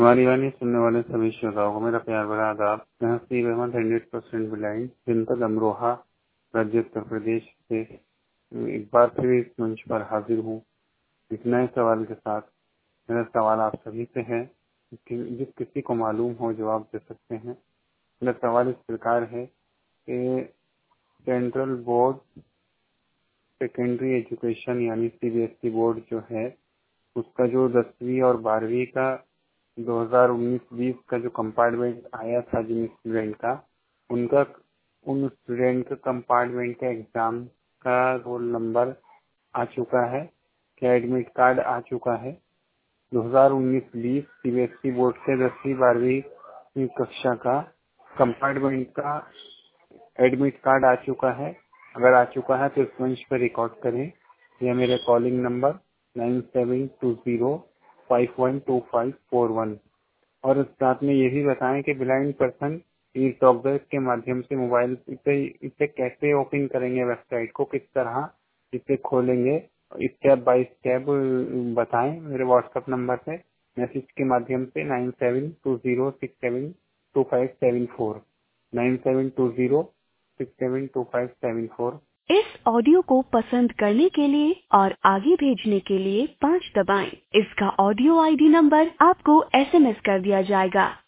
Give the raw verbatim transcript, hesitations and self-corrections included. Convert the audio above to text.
हमारी वाणी सुनने वाले सभी श्रोताओं को मेरा प्यार भरा आदाब। मैं Haseeb Ahmad hundred percent blind जनपद अमरोहा राज्य उत्तर प्रदेश से एक बार फिर इस मंच पर हाजिर हूँ एक नए सवाल के साथ। मेरा सवाल आप सभी से है कि जिस किसी को मालूम हो जवाब दे सकते हैं। मेरा सवाल इस प्रकार है कि सेंट्रल बोर्ड सेकेंडरी एजुकेशन यानी सीबीएसई बोर्ड जो है उसका जो दसवीं और बारहवीं का दो हज़ार उन्नीस बीस का जो कंपार्टमेंट आया था जिन स्टूडेंट का उनका उन स्टूडेंट का कंपार्टमेंट का एग्जाम का रोल नंबर आ चुका है, क्या एडमिट कार्ड आ चुका है। दो हज़ार उन्नीस बीस सीबीएसई बोर्ड से दसवीं बारहवीं कक्षा का कंपार्टमेंट का एडमिट कार्ड आ चुका है। अगर आ चुका है तो इस मंच पर रिकॉर्ड करें या मेरे calling number nine seven two zero five one two five four one और साथ में ये भी बताएं कि ब्लाइंड पर्सन ई टॉकबैक के माध्यम से मोबाइल से इसे कैसे ओपन करेंगे, वेबसाइट को किस तरह इसे खोलेंगे, स्टेप बाय स्टेप बताएं मेरे व्हाट्सएप नंबर पे मैसेज के माध्यम से nine seven two zero six seven two five seven four nine seven two zero six seven two five seven four. इस ऑडियो को पसंद करने के लिए और आगे भेजने के लिए पाँच दबाएं। इसका ऑडियो आईडी नंबर आपको एसएमएस कर दिया जाएगा।